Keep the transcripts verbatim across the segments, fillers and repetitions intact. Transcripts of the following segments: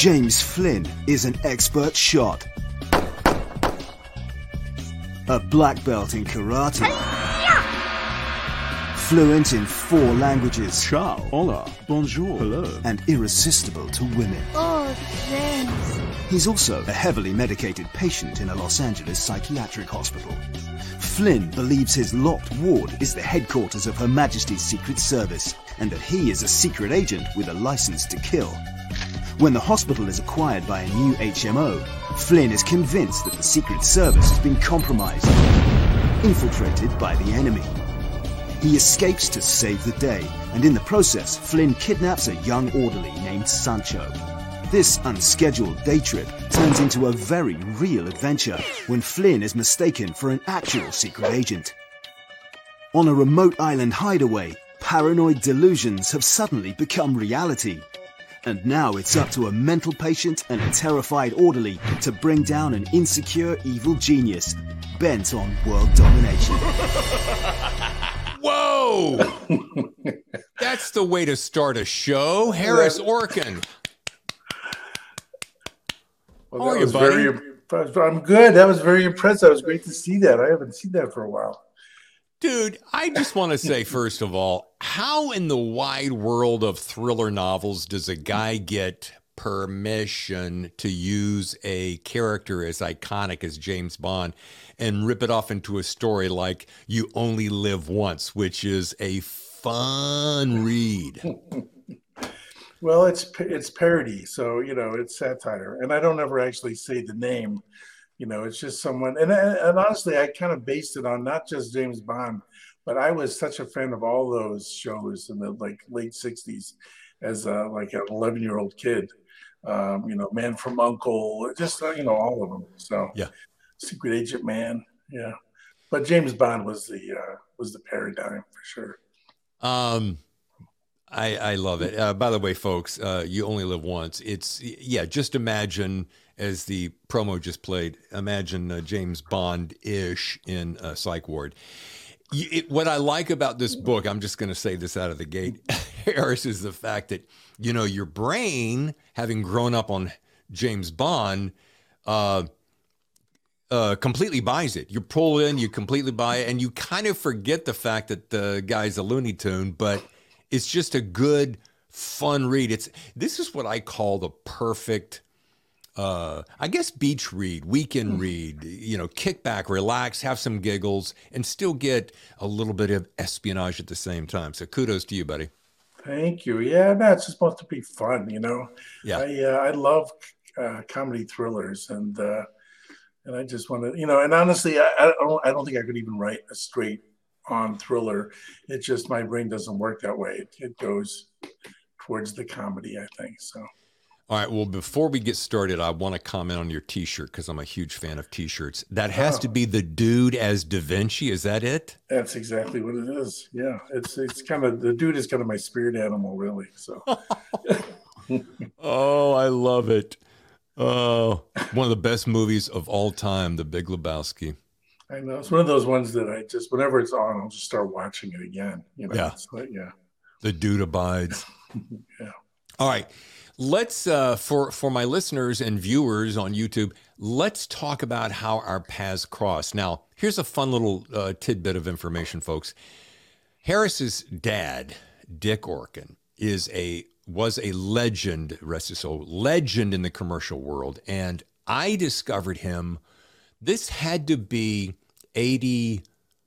James Flynn is an expert shot, a black belt in karate, fluent in four languages, ciao, hola, bonjour, hello, and irresistible to women. Oh, James. He's also a heavily medicated patient in a Los Angeles psychiatric hospital. Flynn believes his locked ward is the headquarters of Her Majesty's Secret Service, and that he is a secret agent with a license to kill. When the hospital is acquired by a new H M O, Flynn is convinced that the Secret Service has been compromised, infiltrated by the enemy. He escapes to save the day, and in the process, Flynn kidnaps a young orderly named Sancho. This unscheduled day trip turns into a very real adventure when Flynn is mistaken for an actual secret agent. On a remote island hideaway, paranoid delusions have suddenly become reality. And now it's up to a mental patient and a terrified orderly to bring down an insecure evil genius bent on world domination. Whoa! That's the way to start a show. Harris Orkin. Well, How are that you, was buddy? very, I'm good. That was very impressive. It was great to see that. I haven't seen that for a while. Dude, I just want to say, first of all, how in the wide world of thriller novels does a guy get permission to use a character as iconic as James Bond and rip it off into a story like You Only Live Once, which is a fun read? Well, it's it's parody, so you know it's satire, and I don't ever actually say the name. You know, it's just someone, and and honestly, I kind of based it on not just James Bond, but I was such a fan of all those shows in the like late sixties as a, like an eleven year old kid. Um, you know, Man from Uncle, just uh, you know all of them. So yeah, Secret Agent Man, yeah. But James Bond was the uh, was the paradigm for sure. Um. I, I love it. Uh, by the way, folks, uh, You Only Live Once. It's, yeah, just imagine, as the promo just played, imagine uh, James Bond-ish in uh, Psych Ward. You, it, what I like about this book, I'm just going to say this out of the gate, Harris, is the fact that, you know, your brain, having grown up on James Bond, uh, uh, completely buys it. You pull in, you completely buy it, and you kind of forget the fact that the guy's a Looney Tune, but it's just a good, fun read. It's this is what I call the perfect, uh, I guess, beach read, weekend read. You know, kick back, relax, have some giggles, and still get a little bit of espionage at the same time. So kudos to you, buddy. Thank you. Yeah, no, it's just supposed to be fun, you know. Yeah, I uh, I love uh, comedy thrillers, and uh, and I just want to, you know, and honestly, I, I don't I don't think I could even write a straight on thriller. It just, my brain doesn't work that way. It, it goes towards the comedy, I think. So all right, well, before we get started, I want to comment on your t-shirt because I'm a huge fan of t-shirts. That has oh. to be the dude as Da Vinci. Is that it? That's exactly what it is. Yeah, it's it's kind of, the dude is kind of my spirit animal, really. So oh, I love it. Oh, one of the best movies of all time, The Big Lebowski. I know, it's one of those ones that I just, whenever it's on, I'll just start watching it again. You know, yeah, it's like, yeah. The dude abides. Yeah. All right, let's uh, for for my listeners and viewers on YouTube, let's talk about how our paths cross. Now, here's a fun little uh, tidbit of information, folks. Harris's dad, Dick Orkin, is a was a legend, rest his soul, legend in the commercial world, and I discovered him. This had to be eighty-five,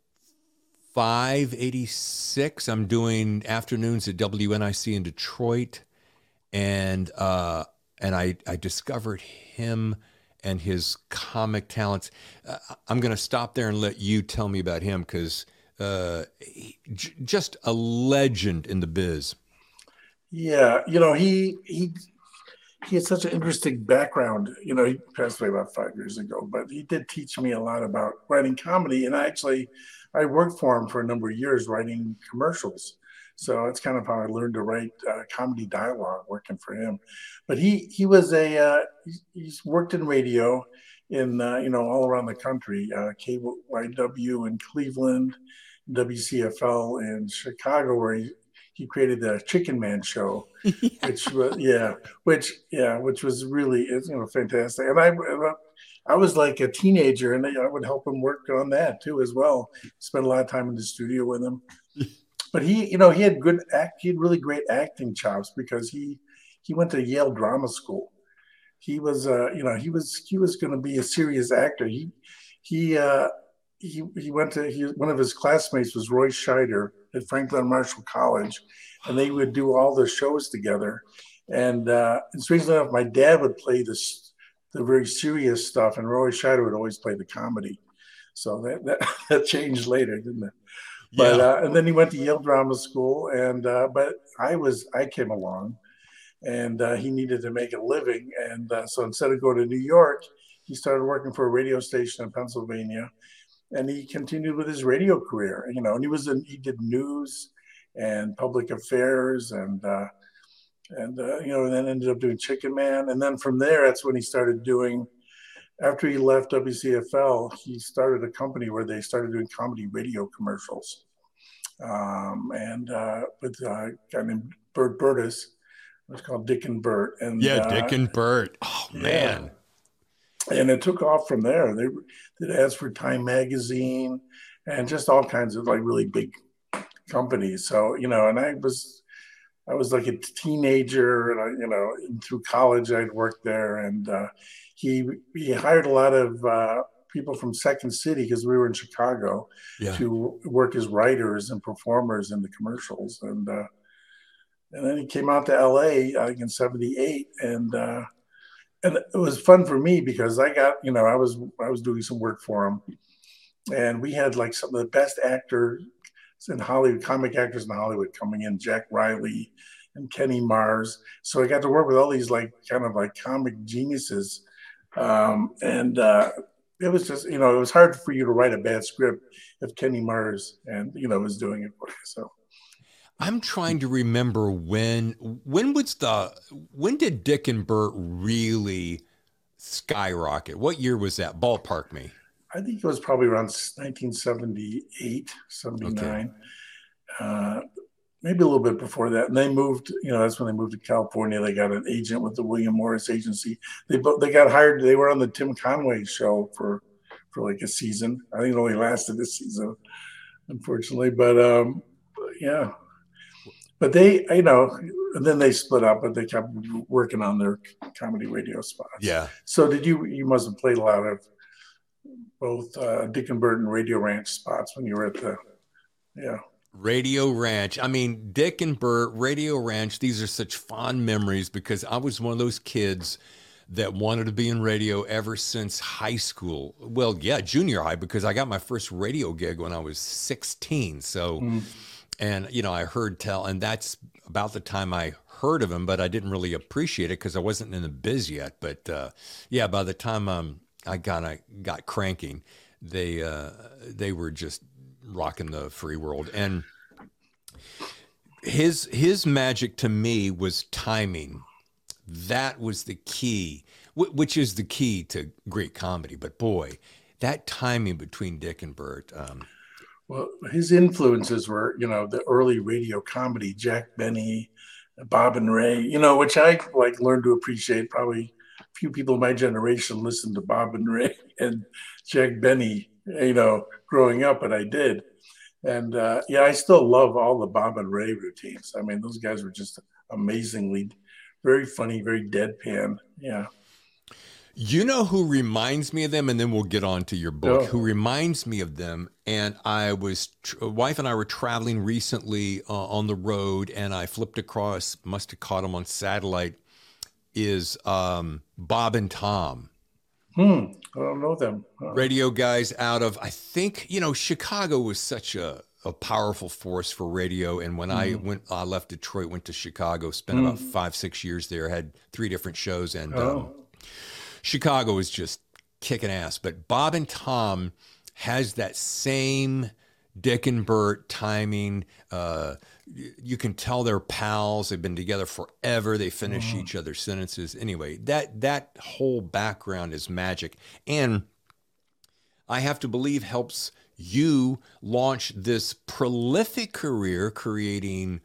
eighty-six. I'm doing afternoons at W N I C in Detroit. And uh, and I, I discovered him and his comic talents. Uh, I'm going to stop there and let you tell me about him because uh, he, j- just a legend in the biz. Yeah, you know, he he he had such an interesting background. You know, he passed away about five years ago, but he did teach me a lot about writing comedy. And I actually, I worked for him for a number of years writing commercials. So that's kind of how I learned to write uh, comedy dialogue, working for him. But he he was a uh, he's worked in radio in uh, you know all around the country, uh, K Y W in Cleveland, W C F L in Chicago, where he he created the Chicken Man show, yeah. which was yeah, which yeah, which was really you know fantastic. And I I was like a teenager, and I would help him work on that too as well. Spent a lot of time in the studio with him. But he, you know, he had good act. He had really great acting chops because he he went to Yale Drama School. He was, uh, you know, he was he was going to be a serious actor. He he uh, he he went to he, one of his classmates was Roy Scheider at Franklin Marshall College, and they would do all the shows together. And, uh, and strangely enough, my dad would play this the very serious stuff, and Roy Scheider would always play the comedy. So that that, that changed later, didn't it? But yeah. uh, and then he went to Yale Drama School, and uh, but I was I came along, and uh, he needed to make a living, and uh, so instead of going to New York, he started working for a radio station in Pennsylvania, and he continued with his radio career. You know, and he was in, he did news and public affairs, and uh, and uh, you know, and then ended up doing Chicken Man, and then from there, that's when he started doing. After he left W C F L, he started a company where they started doing comedy radio commercials. Um, and uh, with a guy named Bert Burtis, it was called Dick and Bert. And yeah, uh, Dick and Bert. Oh man! Yeah. And it took off from there. They did ads for Time Magazine and just all kinds of like really big companies. So you know, and I was. I was like a teenager, and I, you know, through college, I'd worked there, and uh, he he hired a lot of uh, people from Second City because we were in Chicago yeah. to work as writers and performers in the commercials, and uh, and then he came out to L A I think in seventy-eight, and uh, and it was fun for me because I got you know I was I was doing some work for him, and we had like some of the best actors in Hollywood, comic actors in Hollywood coming in, Jack Riley and Kenny Mars. So I got to work with all these like kind of like comic geniuses. Um, and uh, it was just, you know, it was hard for you to write a bad script if Kenny Mars and, you know, was doing it for you. So I'm trying to remember when, when was the, when did Dick and Bert really skyrocket? What year was that? Ballpark me. I think it was probably around nineteen seventy-eight, seventy-nine, okay. uh, maybe a little bit before that. And they moved, you know, that's when they moved to California. They got an agent with the William Morris Agency. They they got hired. They were on the Tim Conway show for for like a season. I think it only lasted a season, unfortunately. But um, yeah, but they, you know, and then they split up, but they kept working on their comedy radio spots. Yeah. So did you? You must have played a lot of both uh, Dick and Bert and Radio Ranch spots when you were at the, yeah. Radio Ranch. I mean, Dick and Bert, Radio Ranch, these are such fond memories because I was one of those kids that wanted to be in radio ever since high school. Well, yeah, junior high, because I got my first radio gig when I was sixteen. So, mm. and, you know, I heard tell, and that's about the time I heard of him, but I didn't really appreciate it because I wasn't in the biz yet. But uh, yeah, by the time um, I kind of got cranking, they uh, they were just rocking the free world. And his his magic to me was timing. That was the key, which is the key to great comedy. But boy, that timing between Dick and Bert. Um, well, his influences were, you know, the early radio comedy, Jack Benny, Bob and Ray, you know, which I like learned to appreciate. Probably a few people in my generation listened to Bob and Ray and Jack Benny, you know, growing up, and I did. And uh, yeah, I still love all the Bob and Ray routines. I mean, those guys were just amazingly, very funny, very deadpan. Yeah. You know who reminds me of them, and then we'll get on to your book, oh. who reminds me of them. And I was, wife and I were traveling recently uh, on the road, and I flipped across, must have caught them on satellite, is um, Bob and Tom. Hmm. I don't know them. Huh. Radio guys out of, I think, you know, Chicago was such a, a powerful force for radio. And when mm. I went, I left Detroit, went to Chicago, spent mm. about five, six years there, had three different shows. And oh. um, Chicago was just kicking ass. But Bob and Tom has that same Dick and Bert timing. Uh, you can tell they're pals. They've been together forever. They finish mm. each other's sentences. Anyway, that that whole background is magic. And I have to believe helps you launch this prolific career creating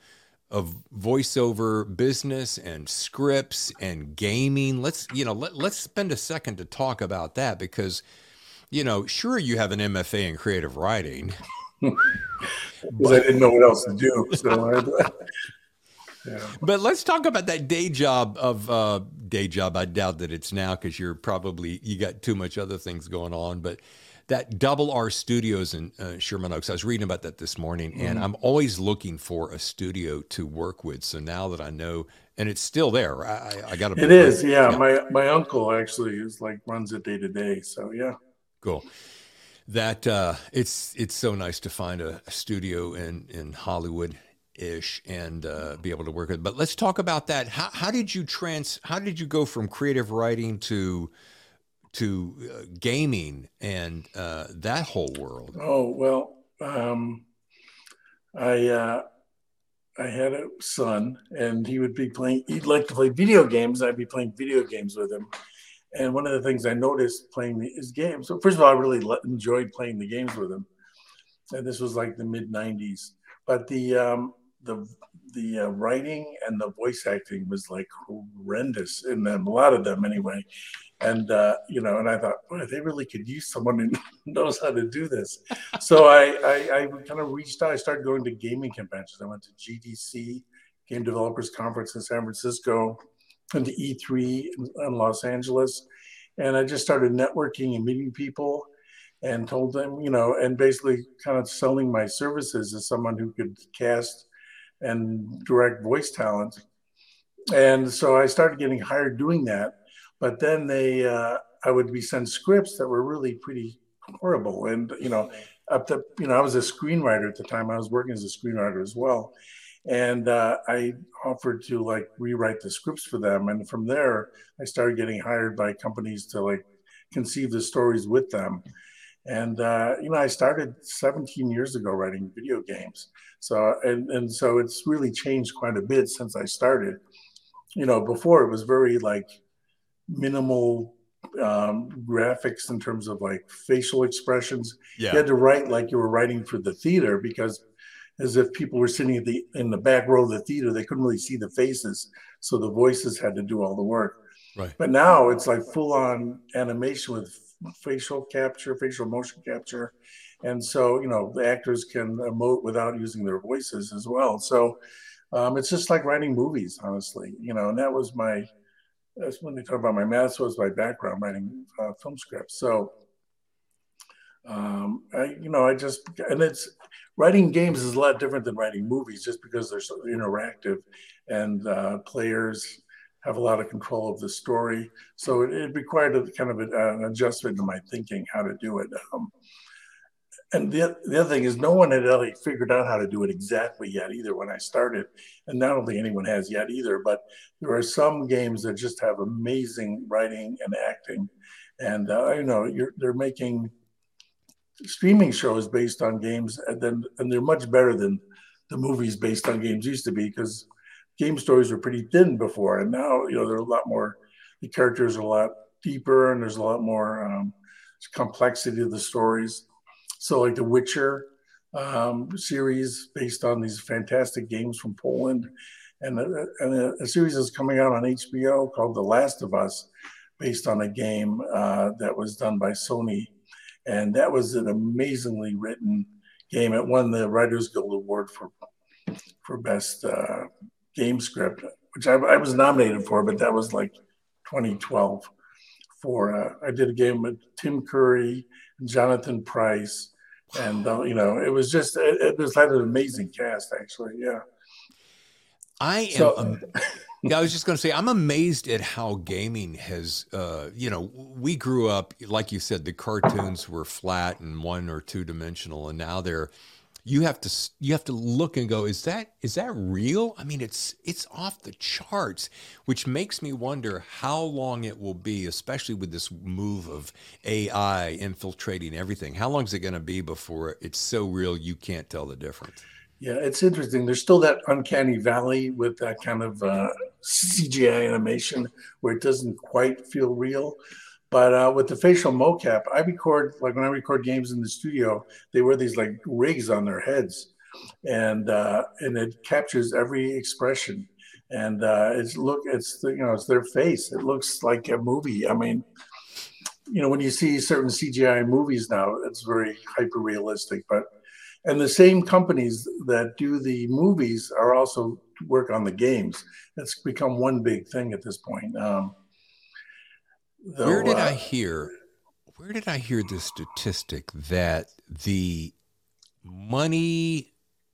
of voiceover business and scripts and gaming. Let's, you know, let, let's spend a second to talk about that because, you know, sure, you have an M F A in creative writing. Because I didn't know what else to do. So I, yeah. But let's talk about that day job of uh, day job. I doubt that it's now because you're probably, you got too much other things going on, but that Double R Studios in uh, Sherman Oaks, I was reading about that this morning, and Mm-hmm. I'm always looking for a studio to work with. So now that I know, and it's still there, I, I got to. It is, yeah. yeah. My my uncle actually is like runs it day to day. So yeah, cool. That uh, it's it's so nice to find a, a studio in in Hollywood ish and uh, be able to work with. But let's talk about that. How how did you trans? How did you go from creative writing to to uh, gaming and uh, that whole world? Oh, well, um, I, uh, I had a son and he would be playing, he'd like to play video games. I'd be playing video games with him. And one of the things I noticed playing the, his games, so first of all, I really le- enjoyed playing the games with him. And this was like the mid nineties, but the, um, the, the uh, writing and the voice acting was like horrendous in them, a lot of them anyway. And, uh, you know, and I thought, boy, they really could use someone who knows how to do this. So I, I, I kind of reached out. I started going to gaming conventions. I went to G D C, Game Developers Conference in San Francisco, and to E three in, in Los Angeles. And I just started networking and meeting people and told them, you know, and basically kind of selling my services as someone who could cast and direct voice talent. And so I started getting hired doing that. But then they, uh, I would be sent scripts that were really pretty horrible. And, you know, up to, you know, I was a screenwriter at the time. I was working as a screenwriter as well. And uh, I offered to like rewrite the scripts for them. And from there, I started getting hired by companies to like conceive the stories with them. And, uh, you know, I started seventeen years ago writing video games. So, and, and so it's really changed quite a bit since I started. You know, before it was very like, minimal um, graphics in terms of like facial expressions. Yeah. You had to write like you were writing for the theater because as if people were sitting at the, in the back row of the theater, they couldn't really see the faces. So the voices had to do all the work. Right. But now it's like full on animation with facial capture, facial motion capture. And so, you know, the actors can emote without using their voices as well. So um, it's just like writing movies, honestly, you know, and that was my, that's when they talk about my math, so was my background writing uh, film scripts. So, um, I, you know, I just, and it's, writing games is a lot different than writing movies just because they're so interactive and uh, players have a lot of control of the story. So it, it required a kind of a, an adjustment to my thinking how to do it. Um, And the, the other thing is no one had really figured out how to do it exactly yet either when I started. And I don't think anyone has yet either, but there are some games that just have amazing writing and acting. And, uh, you know, you're, they're making streaming shows based on games, and, then, and they're much better than the movies based on games used to be because game stories were pretty thin before. And now, you know, they're a lot more, the characters are a lot deeper and there's a lot more um, complexity to the stories. So like the Witcher um, series based on these fantastic games from Poland. And, a, and a, a series is coming out on H B O called The Last of Us based on a game uh, that was done by Sony. And that was an amazingly written game. It won the Writers Guild Award for, for best uh, game script, which I, I was nominated for, but that was like twenty twelve. For uh, I did a game with Tim Curry, Jonathan Pryce, and uh, you know, it was just it, it was had an amazing cast actually. Yeah, I am. So, um, yeah, I was just going to say I'm amazed at how gaming has. Uh, you know, we grew up like you said, the cartoons were flat and one or two dimensional, and now they're. You have to you have to look and go, is that is that real? I mean, it's it's off the charts, which makes me wonder how long it will be, especially with this move of A I infiltrating everything. How long is it going to be before it's so real you can't tell the difference? Yeah, it's interesting. There's still that uncanny valley with that kind of uh, C G I animation where it doesn't quite feel real. But uh, with the facial mocap, I record, like when I record games in the studio, they wear these like rigs on their heads and uh, and it captures every expression. And uh, it's look, it's you know, it's their face. It looks like a movie. I mean, you know, when you see certain C G I movies now, it's very hyper realistic. But and the same companies that do the movies are also work on the games. It's become one big thing at this point. Um, though, where did uh, I hear? Where did I hear this statistic that the money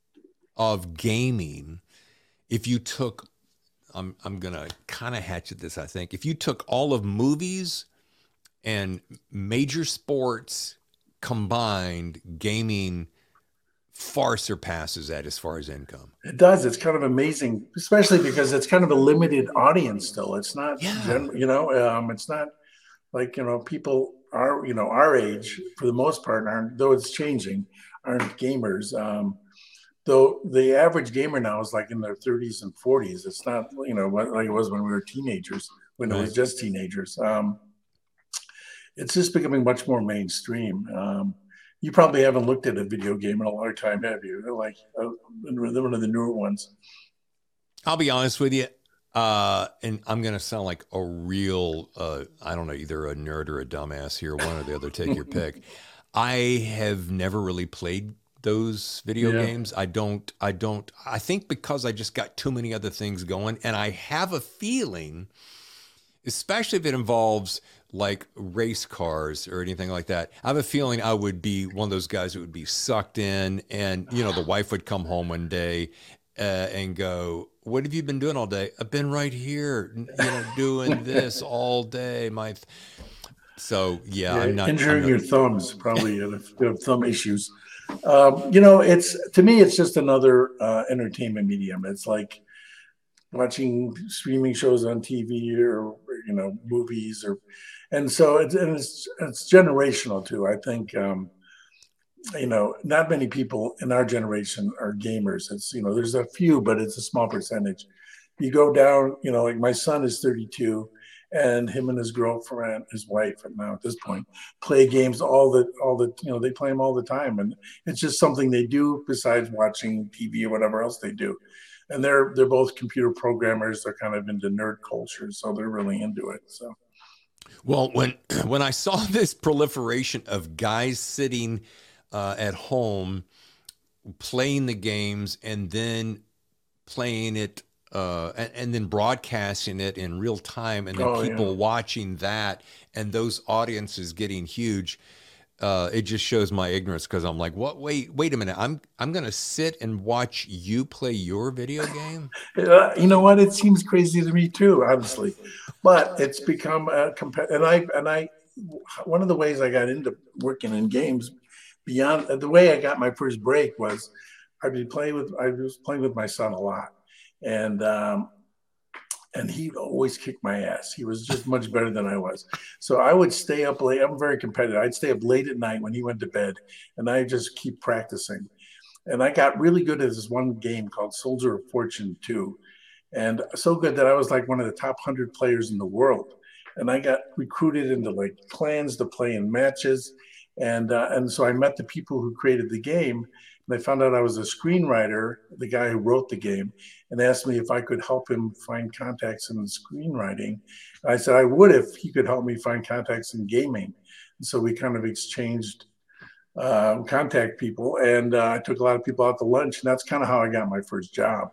of gaming, if you took, I'm I'm gonna kind of hatchet this, I think, if you took all of movies and major sports combined, gaming far surpasses that as far as income. It does. It's kind of amazing, especially because it's kind of a limited audience still. It's not, Yeah. gen, you know, um, it's not like, you know, people are, you know, our age for the most part aren't, though it's changing, aren't gamers. Um, though the average gamer now is like in their thirties and forties. It's not, you know, like it was when we were teenagers, when Right. it was just teenagers. Um, it's just becoming much more mainstream. Um, you probably haven't looked at a video game in a long time, have you? They're like uh, one of the newer ones. I'll be honest with you, uh, and I'm going to sound like a real, uh, I don't know, either a nerd or a dumbass here, one or the other, take your pick. I have never really played those video Yeah. games. I don't, I don't, I think because I just got too many other things going, and I have a feeling, especially if it involves like race cars or anything like that, I have a feeling I would be one of those guys that would be sucked in, and, you know, the wife would come home one day uh, and go, "What have you been doing all day?" "I've been right here, you know, doing this all day." My, th-. so yeah, Yeah, I'm not injuring I'm not, your thumbs, probably you have, you have thumb issues. Um, you know, it's to me, it's just another uh, entertainment medium. It's like watching streaming shows on T V or, or you know, movies, or and so it's and it's it's generational too. I think um, you know, not many people in our generation are gamers. It's you know, there's a few, but it's a small percentage. You go down, you know, like my son is thirty-two, and him and his girlfriend, his wife, and now at this point, play games all the all the you know they play them all the time, and it's just something they do besides watching T V or whatever else they do. And they're they're both computer programmers. They're kind of into nerd culture, so they're really into it. So. Well, when when I saw this proliferation of guys sitting uh, at home playing the games and then playing it uh, and, and then broadcasting it in real time, and then Oh, people yeah. watching that, and those audiences getting huge, uh, it just shows my ignorance, because I'm like, what? Wait, wait a minute! I'm I'm gonna sit and watch you play your video game? Uh, you know what? It seems crazy to me too, honestly, but it's become a competitive. And I and I, one of the ways I got into working in games, beyond the way I got my first break was, I'd be playing with I was playing with my son a lot, and um, and he'd always kick my ass. He was just much better than I was. So I would stay up late. I'm very competitive. I'd stay up late at night when he went to bed, and I just keep practicing. And I got really good at this one game called Soldier of Fortune two. And so good that I was like one of the top one hundred players in the world. And I got recruited into like clans to play in matches. And uh, and so I met the people who created the game. And I found out I was a screenwriter, the guy who wrote the game, and asked me if I could help him find contacts in screenwriting. And I said I would if he could help me find contacts in gaming. And so we kind of exchanged uh, contact people, and uh, I took a lot of people out to lunch, and that's kind of how I got my first job.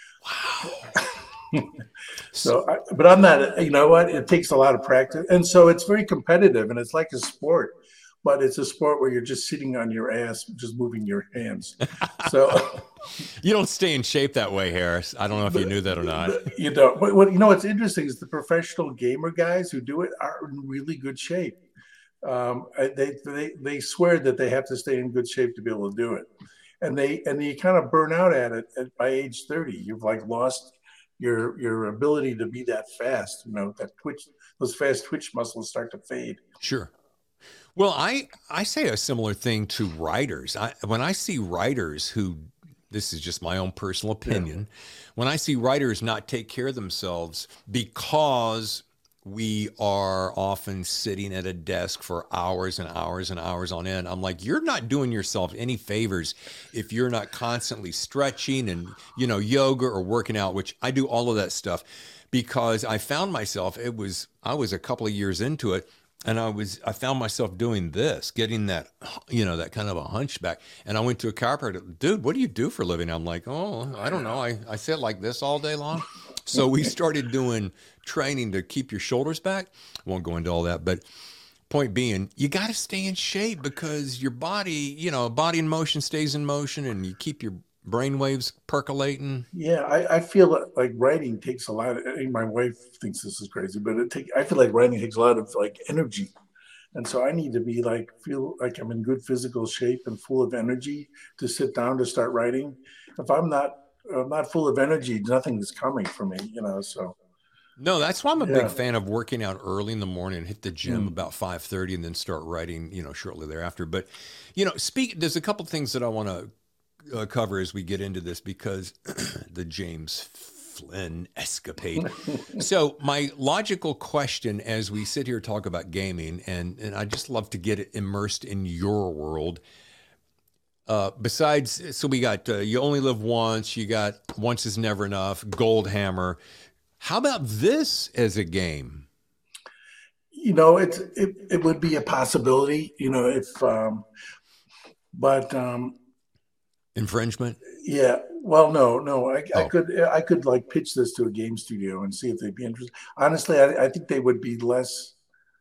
Wow. so, I, but I'm not, you know what? It takes a lot of practice. And so it's very competitive, and it's like a sport. But it's a sport where you're just sitting on your ass, just moving your hands. So You don't stay in shape that way, Harris. I don't know if you knew that or not. you know, but what you know, what's interesting is the professional gamer guys who do it are in really good shape. Um, they they they swear that they have to stay in good shape to be able to do it, and they and you kind of burn out at it at, by age thirty. You've like lost your your ability to be that fast. You know, that twitch, those fast twitch muscles start to fade. Sure. Well, I, I say a similar thing to writers. I, when I see writers who, this is just my own personal opinion, yeah. when I see writers not take care of themselves because we are often sitting at a desk for hours and hours and hours on end. I'm like, you're not doing yourself any favors if you're not constantly stretching and, you know, yoga or working out, which I do all of that stuff because I found myself, it was, I was a couple of years into it. And I was, I found myself doing this, getting that, you know, that kind of a hunchback. And I went to a chiropractor, dude, what do you do for a living? I'm like, oh, I don't know. I, I sit like this all day long. So we started doing training to keep your shoulders back. Won't go into all that, but point being, you got to stay in shape because your body, you know, body in motion stays in motion and you keep your brain waves percolating. Yeah, I, I feel like writing takes a lot of, I mean, my wife thinks this is crazy, but it take, I feel like writing takes a lot of like energy. And so I need to be like, feel like I'm in good physical shape and full of energy to sit down to start writing. If I'm not, I'm not full of energy, nothing's coming for me, you know, so. No, that's why I'm a Yeah. big fan of working out early in the morning and hit the gym Mm. about five thirty and then start writing, you know, shortly thereafter. But, you know, speak, there's a couple things that I want to uh, cover as we get into this because the James Flynn escapade. So my logical question as we sit here talk about gaming, and, and I just love to get it immersed in your world. Uh, besides, so we got uh, You Only Live Once, you got Once Is Never Enough, Gold Hammer. How about this as a game? You know, it's, it, it would be a possibility, you know, if, um, but, um, Infringement? yeah, well, no, no, I, I Oh. could, I could like pitch this to a game studio and see if they'd be interested. Honestly, I, I think they would be less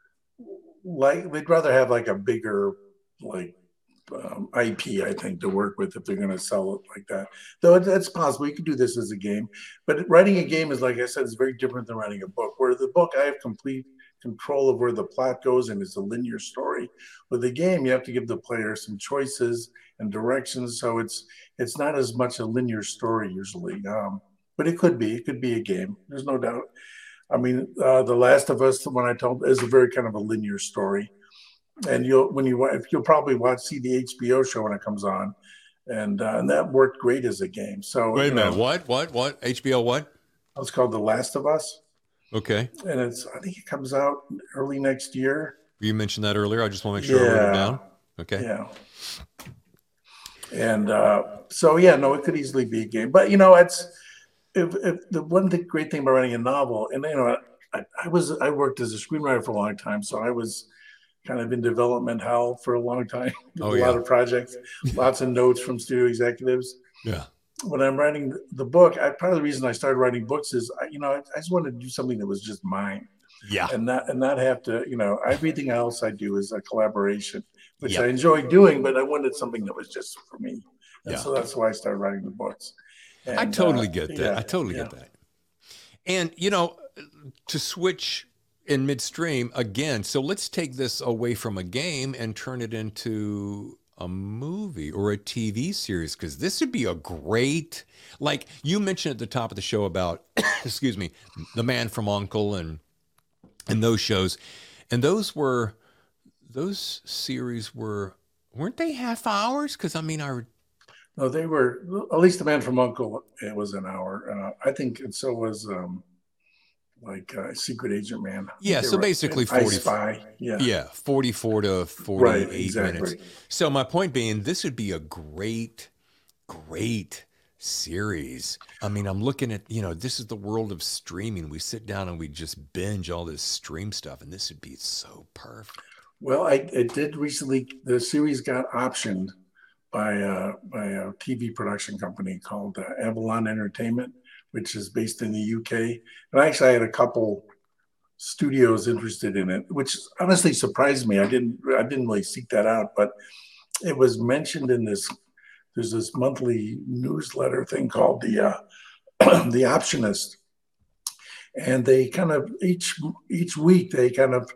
like, they'd rather have like a bigger, like, um, I P, I think, to work with if they're going to sell it like that. Though it, it's possible you could do this as a game, but writing a game is, like I said, is very different than writing a book. Where the book, I have complete control of where the plot goes and it's a linear story. With the game, you have to give the player some choices and directions, so it's it's not as much a linear story usually. Um, but it could be, it could be a game. There's no doubt. I mean, uh, The Last of Us, when I told, is a very kind of a linear story. And you'll when you if you'll probably watch see the H B O show when it comes on, and uh, and that worked great as a game. So Wait a you minute. know, What? What? What? H B O what? it's called The Last of Us, Okay. and it's I think it comes out early next year. You mentioned that earlier. I just want to make sure I wrote it Yeah. down. Okay. Yeah. And uh, so yeah, no, it could easily be a game. But you know, it's if, if the one thing, great thing about writing a novel, and you know, I, I was I worked as a screenwriter for a long time, so I was kind of in development hell for a long time. Oh, a yeah. lot of projects, lots of notes from studio executives. Yeah. When I'm writing the book, I, part of the reason I started writing books is, I, you know, I, I just wanted to do something that was just mine, Yeah. and not and not have to, you know, everything else I do is a collaboration, which Yep. I enjoy doing, but I wanted something that was just for me, and Yeah. so that's why I started writing the books. And, I totally uh, get that. yeah, I totally yeah. get that. And, you know, to switch in midstream again, so let's take this away from a game and turn it into a movie or a T V series, because this would be a great, like you mentioned at the top of the show about, excuse me, The Man from U N C L E and and those shows. And those were, those series were, weren't they half hours? Because I mean, I No, they were, at least The Man from U N C L E, it was an hour. Uh, I think, and so was um, like uh, Secret Agent Man. I think Yeah, they so were- basically I forty Spy. Yeah. Yeah, forty-four to forty-eight Right, exactly. minutes. So my point being, this would be a great, great series. I mean, I'm looking at, you know, this is the world of streaming. We sit down and we just binge all this stream stuff, and this would be so perfect. Well, I, I did recently, the series got optioned by, uh, by a T V production company called uh, Avalon Entertainment, which is based in the U K. And actually, I had a couple studios interested in it, which honestly surprised me. I didn't, I didn't really seek that out, but it was mentioned in this. There's this monthly newsletter thing called the uh, the Optionist, and they kind of each each week they kind of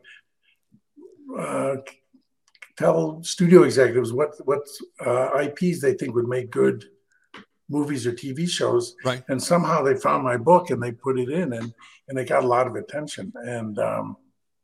uh, tell studio executives what what uh, I Ps they think would make good movies or T V shows. Right. And somehow they found my book and they put it in, and and it got a lot of attention. And um,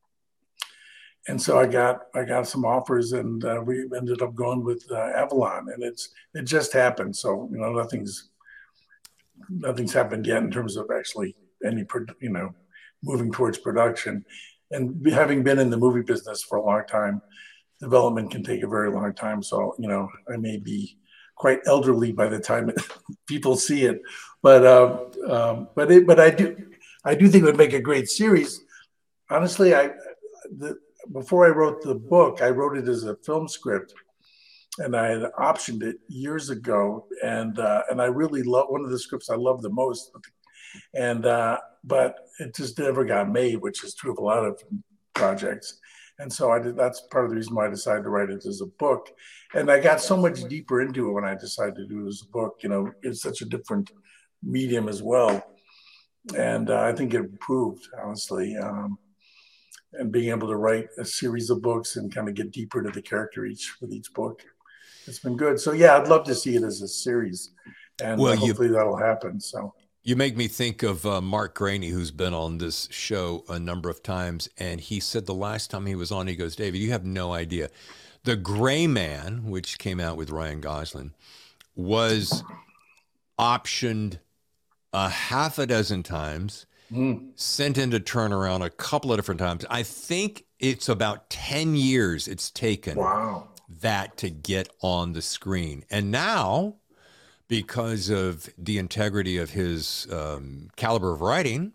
and so I got I got some offers, and uh, we ended up going with uh, Avalon, and it's it just happened. So you know nothing's nothing's happened yet in terms of actually any pro- you know moving towards production. And having been in the movie business for a long time, development can take a very long time. So, you know, I may be quite elderly by the time it, people see it, but um, um, but it, but I do I do think it would make a great series. Honestly, I the, before I wrote the book, I wrote it as a film script, and I had optioned it years ago, and uh, and I really love one of the scripts I love the most, and uh, but it just never got made, which is true of a lot of projects. And so I did. That's part of the reason why I decided to write it as a book. And I got so much deeper into it when I decided to do it as a book. You know, it's such a different medium as well, and uh, I think it improved, honestly. Um, and being able to write a series of books and kind of get deeper into the character each with each book, it's been good. So yeah, I'd love to see it as a series, and well, uh, hopefully you, that'll happen. So. You make me think of uh, Mark Graney, who's been on this show a number of times. And he said the last time he was on, he goes, David, you have no idea. The Gray Man, which came out with Ryan Gosling, was optioned a half a dozen times, mm. sent into turnaround a couple of different times. I think it's about ten years it's taken wow. that to get on the screen. And now, because of the integrity of his um, caliber of writing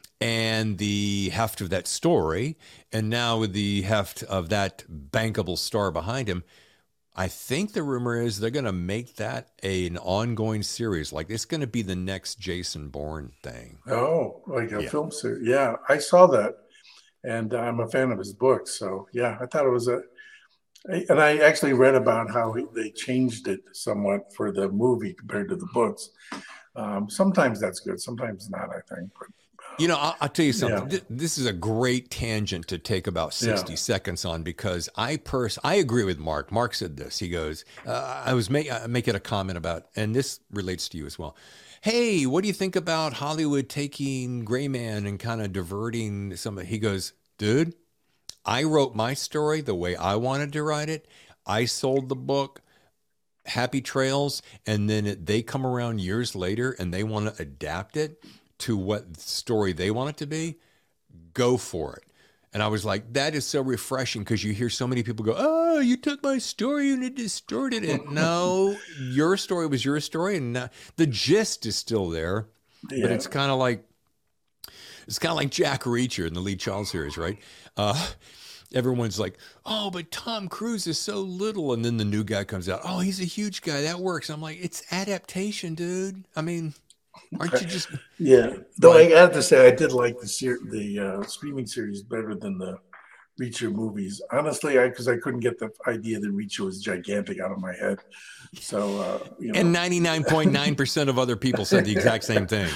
and the heft of that story, and now with the heft of that bankable star behind him, I think the rumor is they're going to make that a, an ongoing series. Like it's going to be the next Jason Bourne thing. Oh, like a yeah. film series. Yeah, I saw that. And I'm a fan of his books. So yeah, I thought it was a, and I actually read about how they changed it somewhat for the movie compared to the books. Um, sometimes that's good, sometimes not, I think. But, uh, you know, I'll, I'll tell you something. Yeah. This is a great tangent to take about sixty yeah. seconds on, because I pers- I agree with Mark. Mark said this. He goes, uh, I was make, uh, making a comment about, and this relates to you as well. Hey, what do you think about Hollywood taking Gray Man and kind of diverting some of, he goes, dude, I wrote my story the way I wanted to write it. I sold the book, Happy Trails, and then it, they come around years later and they want to adapt it to what story they want it to be. Go for it. And I was like, that is so refreshing, because you hear so many people go, oh, you took my story and it distorted it. No, your story was your story, and uh, the gist is still there. Yeah. But it's kind of like, it's kind of like Jack Reacher in the Lee Child series, right? Uh, everyone's like, oh, but Tom Cruise is so little. And then the new guy comes out. Oh, he's a huge guy. That works. I'm like, it's adaptation, dude. I mean, aren't you just... Yeah. Though like, I have to say, I did like the ser- the uh, streaming series better than the Reacher movies. Honestly, I because I couldn't get the idea that Reacher was gigantic out of my head. So, uh, you know. And ninety-nine point nine percent of other people said the exact same thing.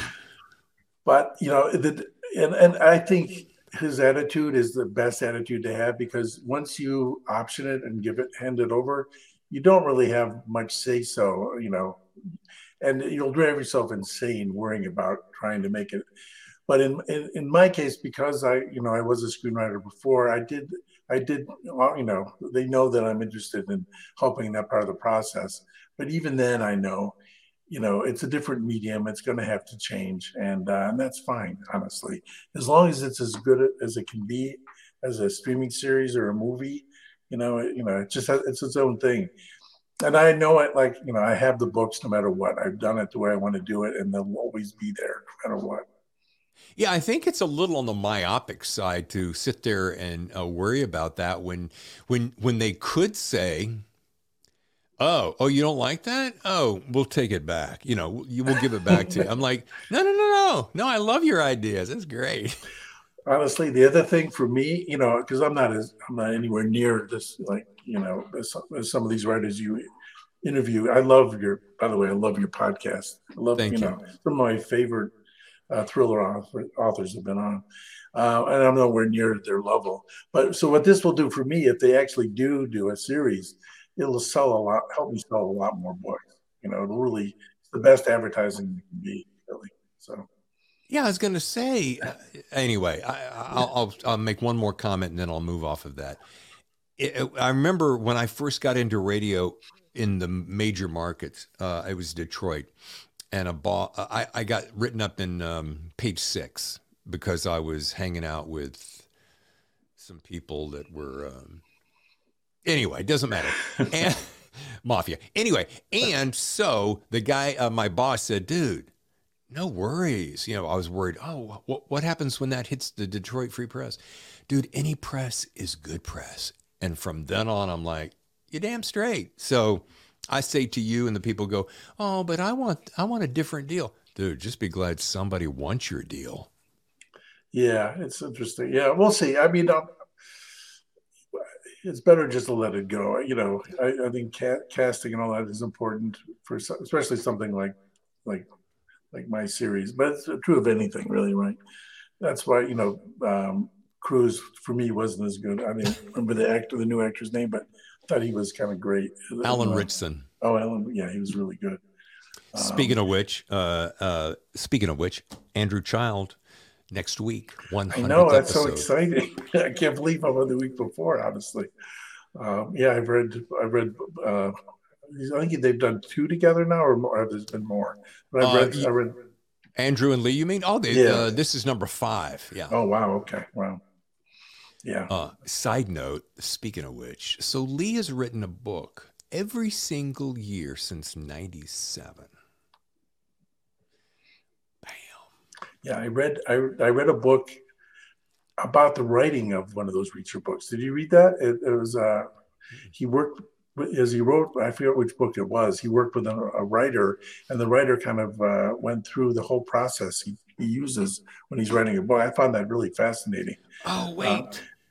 But, you know, the, and, and I think his attitude is the best attitude to have, because once you option it and give it, hand it over, you don't really have much say so, you know, and you'll drive yourself insane worrying about trying to make it. But in, in, in my case, because I, you know, I was a screenwriter before, I did, I did, you know, they know that I'm interested in helping that part of the process. But even then I know, you know, it's a different medium. It's going to have to change, and uh, and that's fine, honestly. As long as it's as good as it can be as a streaming series or a movie, you know, it, you know, it just has, it's its own thing. And I know it, like, you know, I have the books no matter what. I've done it the way I want to do it, and they'll always be there no matter what. Yeah, I think it's a little on the myopic side to sit there and uh, worry about that when, when, when they could say, Oh, oh, you don't like that? Oh, we'll take it back. You know, you will give it back to you. I'm like, no, no, no, no. No, I love your ideas. That's great. Honestly, the other thing for me, you know, because I'm not as I'm not anywhere near this, like, you know, as, as some of these writers you interview. I love your, by the way, I love your podcast. I love, Thank you, you know, some of my favorite uh, thriller author, authors have been on. Uh, and I'm nowhere near their level. But so what this will do for me, if they actually do do a series, it'll sell a lot, help me sell a lot more books. You know, it'll really, it's the best advertising it can be, really. So, yeah, I was going to say, uh, anyway, I, I'll, I'll, I'll make one more comment and then I'll move off of that. It, it, I remember when I first got into radio in the major markets, uh, it was Detroit, and a ball, I, I got written up in um, Page Six because I was hanging out with some people that were, um, anyway, it doesn't matter. And mafia. Anyway, and so the guy, uh, my boss said, dude, no worries. You know, I was worried. Oh, what, what happens when that hits the Detroit Free Press? Dude, any press is good press. And from then on, I'm like, you're damn straight. So I say to you, and the people go, oh, but I want, I want a different deal. Dude, just be glad somebody wants your deal. Yeah, it's interesting. Yeah, we'll see. I mean, um, it's better just to let it go. You know, I, I think ca- casting and all that is important for, especially something like, like, like my series. But it's true of anything, really, right? That's why, you know, um, Cruise for me wasn't as good. I didn't remember the actor, the new actor's name, but I thought he was kind of great. Alan uh, Ritchson. Oh, Alan, yeah, he was really good. Speaking um, of which, uh, uh, speaking of which, Andrew Child next week, one I hundredth know, that's episode. so exciting. I can't believe I'm on the week before, honestly. Um, yeah, I've read, I've read, uh, I think they've done two together now, or more, there's been more. But I've Uh, read, y- I read, Andrew and Lee, you mean? Oh, they, Yeah. uh, this is number five. Yeah. oh, wow, okay, wow. Yeah. Uh, side note, speaking of which, so Lee has written a book every single year since ninety-seven. Bam. Yeah, I read, I, I read a book about the writing of one of those Reacher books. Did you read that? It, it was, uh, he worked, as he wrote, I forget which book it was, he worked with a, a writer, and the writer kind of uh, went through the whole process he, he uses when he's writing a book. I found that really fascinating. Oh, wait. Uh,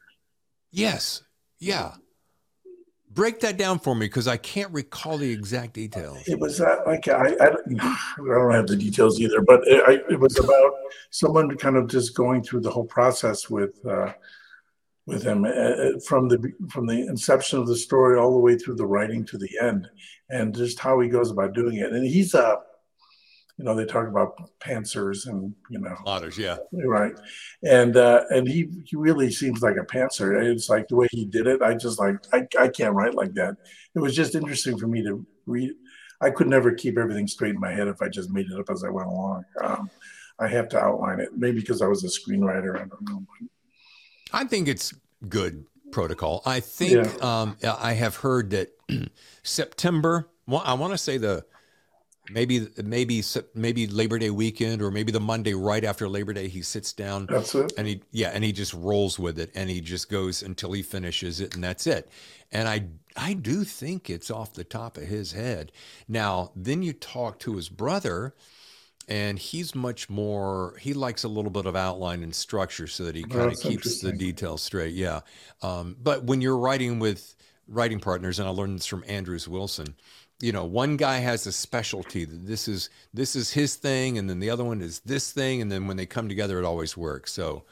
yes. Yeah. Break that down for me, because I can't recall the exact details. It was uh, like, I, I, don't, I don't have the details either, but it, I, it was about someone kind of just going through the whole process with, uh, with him uh, from the from the inception of the story all the way through the writing to the end, and just how he goes about doing it. And he's uh you know, they talk about pantsers and, you know, Otters, yeah. right, and uh and he he really seems like a pantser. It's like the way he did it, I just like I, I can't write like that. It was just interesting for me to read. I could never keep everything straight in my head if I just made it up as I went along. um I have to outline it, maybe because I was a screenwriter, I don't know. I think it's good protocol. I think Yeah. um, I have heard that September, well, I want to say the maybe maybe Sep- maybe Labor Day weekend, or maybe the Monday right after Labor Day, he sits down That's it. and he yeah and he just rolls with it, and he just goes until he finishes it, and that's it. And I I do think it's off the top of his head. Now then you talk to his brother, and he's much more, he likes a little bit of outline and structure so that he kind of That's keeps the interesting. details straight. Yeah. Um, but when you're writing with writing partners, and I learned this from Andrews Wilson, you know, one guy has a specialty that this is, this is his thing. And then the other one is this thing. And then when they come together, it always works. So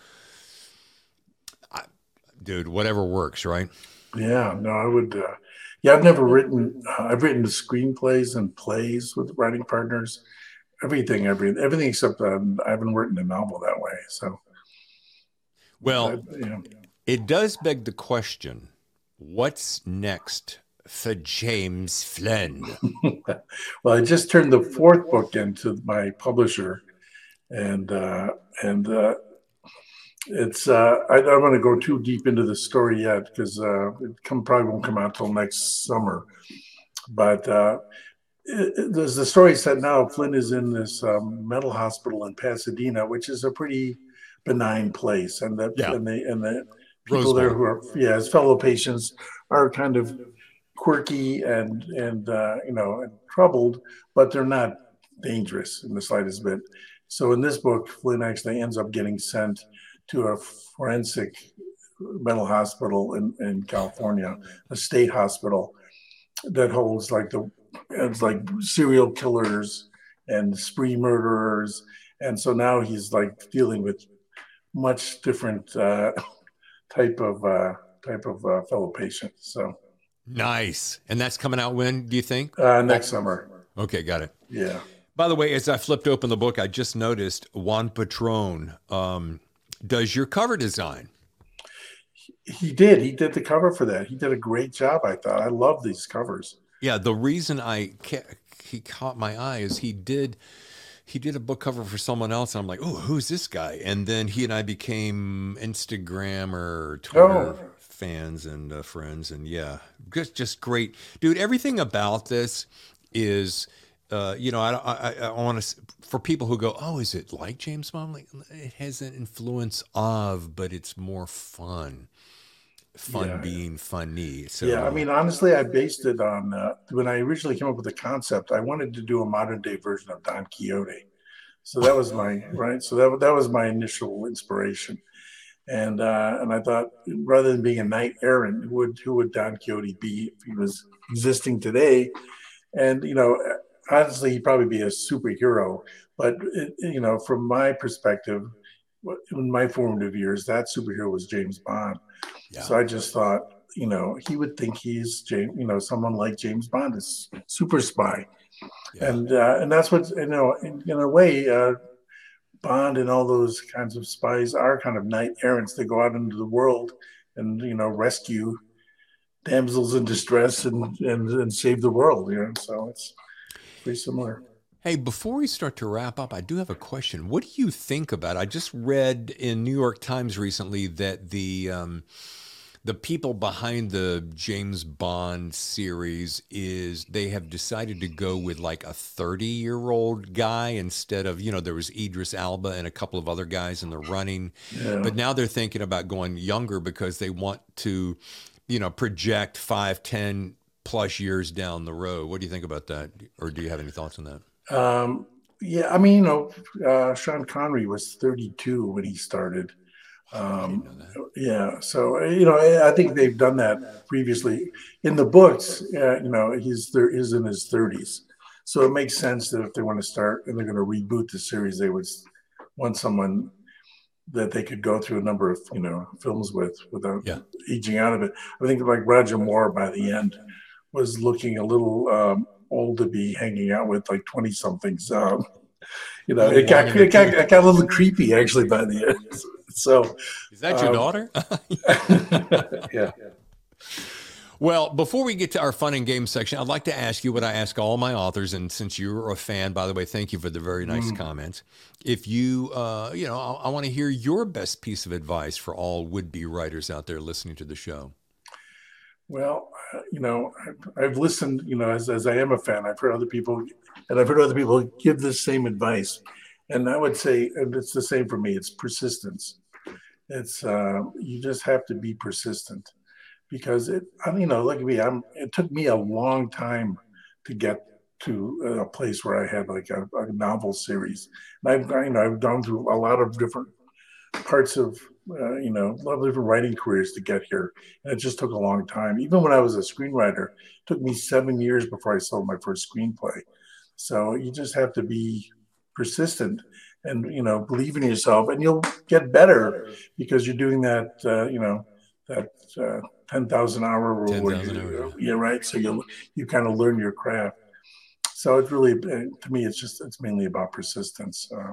I, dude, whatever works, right? Yeah, no, I would. Uh, yeah, I've never written. Uh, I've written screenplays and plays with writing partners. Everything, every everything except uh, I haven't written a novel that way. So, Well, I, you know, it does beg the question, what's next for James Flynn? well, I just turned the fourth book into my publisher, and uh, and uh, it's. Uh, I don't want to go too deep into the story yet because uh, it come, probably won't come out till next summer. But uh, it, it, there's the story set now. Flynn is in this um, mental hospital in Pasadena, which is a pretty benign place, and the Yeah. and the and the people Rose there Bowl. who are yeah his fellow patients are kind of quirky and and uh, you know and troubled, but they're not dangerous in the slightest bit. So in this book, Flynn actually ends up getting sent to a forensic mental hospital in, in California, a state hospital that holds like the it's like serial killers and spree murderers, and so now he's like dealing with much different uh, type of uh, type of uh, fellow patients. So Nice. And that's coming out when, do you think? uh, next summer, Okay, got it. yeah. By the way, as I flipped open the book, I just noticed Juan Patron um, does your cover design. He did. He did the cover for that. He did a great job, I thought. I love these covers. Yeah, the reason I ca- he caught my eye is he did he did a book cover for someone else. And I'm like, oh, who's this guy? And then he and I became Instagram or Twitter Oh. fans and uh, friends. And yeah, just, just great. Dude, everything about this is, uh, you know, I, I, I want to, for people who go, oh, is it like James Bond? Like, it has an influence of, but it's more fun. Fun Yeah. being funny. So Yeah, I mean, honestly, I based it on uh, when I originally came up with the concept. I wanted to do a modern day version of Don Quixote, so that was my right. So that that was my initial inspiration, and uh, and I thought rather than being a knight errant, who would who would Don Quixote be if he was existing today? And you know, honestly, he'd probably be a superhero. But it, you know, from my perspective, in my formative years, that superhero was James Bond. Yeah. So I just thought, you know, he would think he's James, you know, someone like James Bond is super spy, Yeah. and uh, and that's what you know. In, in a way, uh, Bond and all those kinds of spies are kind of knight errants. They go out into the world and you know rescue damsels in distress and and, and save the world. You know, so it's pretty similar. Hey, before we start to wrap up, I do have a question. What do you think about? I just read in New York Times recently that the um, the people behind the James Bond series is they have decided to go with like a thirty-year-old guy instead of, you know, there was Idris Elba and a couple of other guys in the running. Yeah. But now they're thinking about going younger because they want to, you know, project five, ten plus years down the road. What do you think about that? Or do you have any thoughts on that? Um, yeah, I mean, you know, uh, Sean Connery was thirty-two when he started. Um, yeah, so you know, I think they've done that previously in the books. Uh, you know, he's there is in his thirties, so it makes sense that if they want to start and they're going to reboot the series, they would want someone that they could go through a number of you know films with without Yeah. aging out of it. I think like Roger Moore by the end was looking a little um, old to be hanging out with like twenty somethings. Um, you know, it got, it got it got a little creepy actually by the end. So, Is that your um, daughter? yeah. Well, before we get to our fun and game section, I'd like to ask you what I ask all my authors. And since you're a fan, by the way, thank you for the very nice mm. comments. If you, uh, you know, I, I want to hear your best piece of advice for all would-be writers out there listening to the show. Well, uh, you know, I've, I've listened, you know, as, as I am a fan, I've heard other people, and I've heard other people give the same advice. And I would say, and it's the same for me, it's persistence. It's, uh, you just have to be persistent because it, I mean, you know, like me, I'm, it took me a long time to get to a place where I had like a, a novel series. And I've, you know, I've gone through a lot of different parts of, uh, you know, a lot of different writing careers to get here. And it just took a long time. Even when I was a screenwriter, it took me seven years before I sold my first screenplay. So you just have to be persistent and, you know, believe in yourself and you'll get better because you're doing that, uh, you know, that uh, ten thousand hour rule. ten thousand hour, yeah, right. So you you kind of learn your craft. So it's really, to me, it's just, it's mainly about persistence. Uh,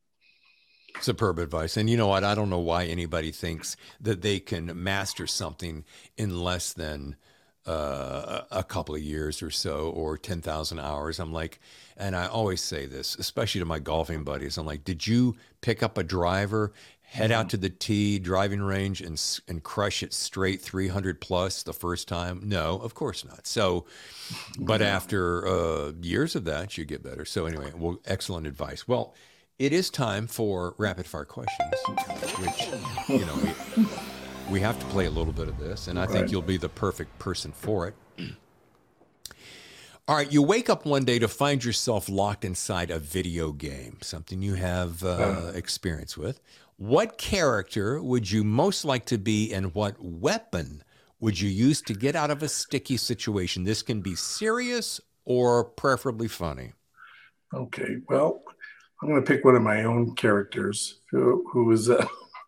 Superb advice. And you know what? I don't know why anybody thinks that they can master something in less than uh, a couple of years or so, or ten thousand hours. I'm like, and I always say this, especially to my golfing buddies. I'm like, did you pick up a driver, head out to the tee, driving range, and and crush it straight three hundred plus the first time? No, of course not. So, but after uh, years of that, you get better. So anyway, well, excellent advice. Well, it is time for rapid fire questions, which, you know, we, we have to play a little bit of this, and I think Right. you'll be the perfect person for it. All right, you wake up one day to find yourself locked inside a video game, something you have uh, Uh. experience with. What character would you most like to be, and what weapon would you use to get out of a sticky situation? This can be serious or preferably funny. Okay, well, I'm going to pick one of my own characters who who is uh,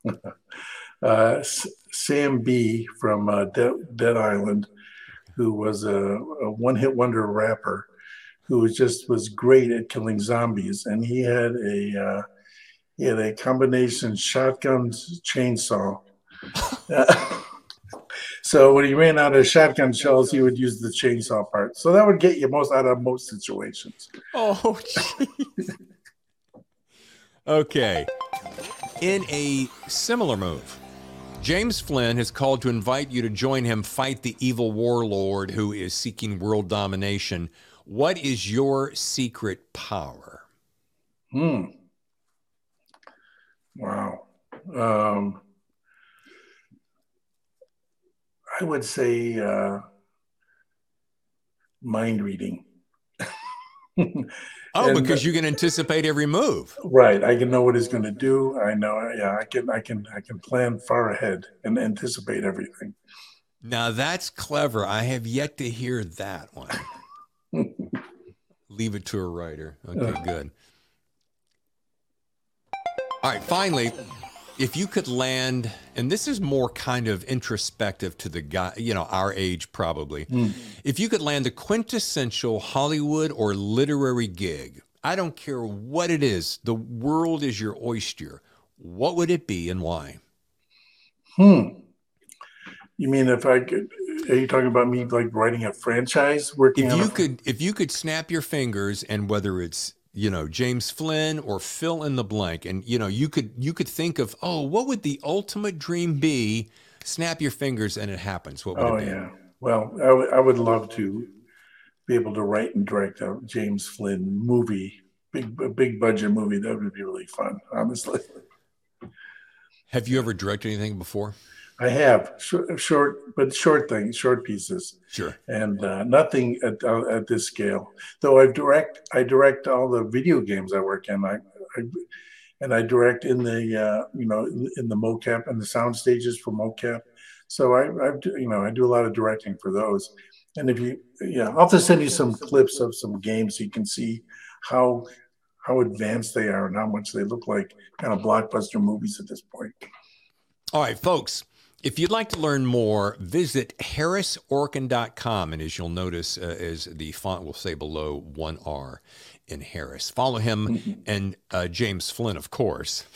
uh, Sam B from uh, De- Dead Island, who was a, a one-hit wonder rapper who was just was great at killing zombies, and he had a uh, he had a combination shotgun chainsaw. Uh, so when he ran out of shotgun shells, he would use the chainsaw part. So that would get you most out of most situations. Oh, geez. Okay. In a similar move, James Flynn has called to invite you to join him fight the evil warlord who is seeking world domination. What is your secret power? Hmm. Wow. Um, I would say uh, mind reading. Oh, And, because you can anticipate every move. right. I can know what he's going to do. I know. Yeah. I can. I can. I can plan far ahead and anticipate everything. Now that's clever. I have yet to hear that one. Leave it to a writer. Okay, good. All right, finally, if you could land, and this is more kind of introspective to the guy, you know, our age probably. Mm. If you could land the quintessential Hollywood or literary gig, I don't care what it is, the world is your oyster. What would it be and why? Hmm. You mean if I could, are you talking about me like writing a franchise? Working if on you a, could, if you could snap your fingers and whether it's, you know, James Flynn or fill in the blank, and, you know, you could, you could think of, oh, what would the ultimate dream be? Snap your fingers and it happens. What would oh, it be? yeah. Well, I, w- I would love to be able to write and direct a James Flynn movie, big, a big budget movie. That would be really fun, honestly. Have you ever directed anything before? I have short, short, but short things, short pieces. Sure. And uh, nothing at uh, at this scale. Though I direct, I direct all the video games I work in. I, I and I direct in the uh, you know in, in the mocap and the sound stages for mocap. So I, I you know I do a lot of directing for those. And if you yeah, I'll have to send you some clips of some games so you can see how how advanced they are and how much they look like kind of blockbuster movies at this point. All right, folks. If you'd like to learn more, visit harris orkin dot com. And as you'll notice, uh, as the font will say below, one R in Harris. Follow him mm-hmm. and uh, James Flynn, of course,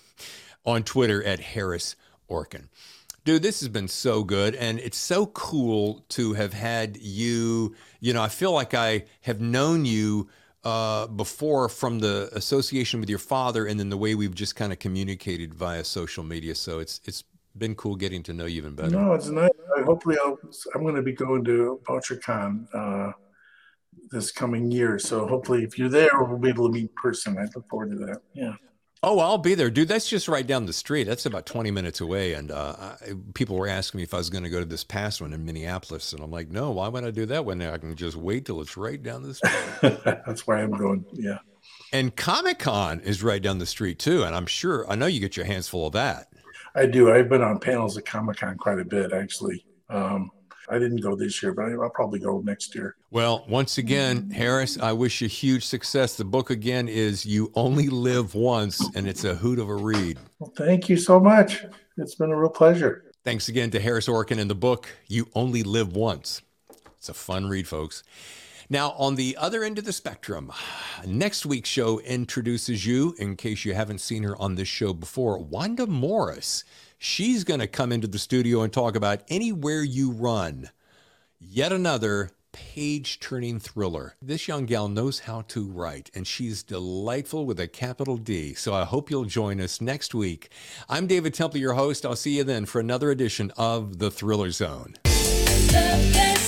on Twitter at Harris Orkin. Dude, this has been so good. And it's so cool to have had you. You know, I feel like I have known you uh, before from the association with your father and then the way we've just kind of communicated via social media. So it's it's been cool getting to know you even better. No, it's nice. Hopefully, I'll, I'm going to be going to VoucherCon uh, this coming year. So hopefully, if you're there, we'll be able to meet in person. I look forward to that. Yeah. Oh, I'll be there, dude. That's just right down the street. That's about twenty minutes away. And uh, I, people were asking me if I was going to go to this past one in Minneapolis, and I'm like, no. Why would I do that when I can just wait till it's right down the street? That's why I'm going. Yeah. And Comic-Con is right down the street too, and I'm sure I know you get your hands full of that. I do. I've been on panels at Comic-Con quite a bit, actually. Um, I didn't go this year, but I'll probably go next year. Well, once again, Harris, I wish you huge success. The book, again, is You Only Live Once, and it's a hoot of a read. Well, thank you so much. It's been a real pleasure. Thanks again to Harris Orkin and the book, You Only Live Once. It's a fun read, folks. Now, on the other end of the spectrum, next week's show introduces you, in case you haven't seen her on this show before, Wanda Morris. She's going to come into the studio and talk about Anywhere You Run, yet another page-turning thriller. This young gal knows how to write, and she's delightful with a capital D. So I hope you'll join us next week. I'm David Temple, your host. I'll see you then for another edition of The Thriller Zone. The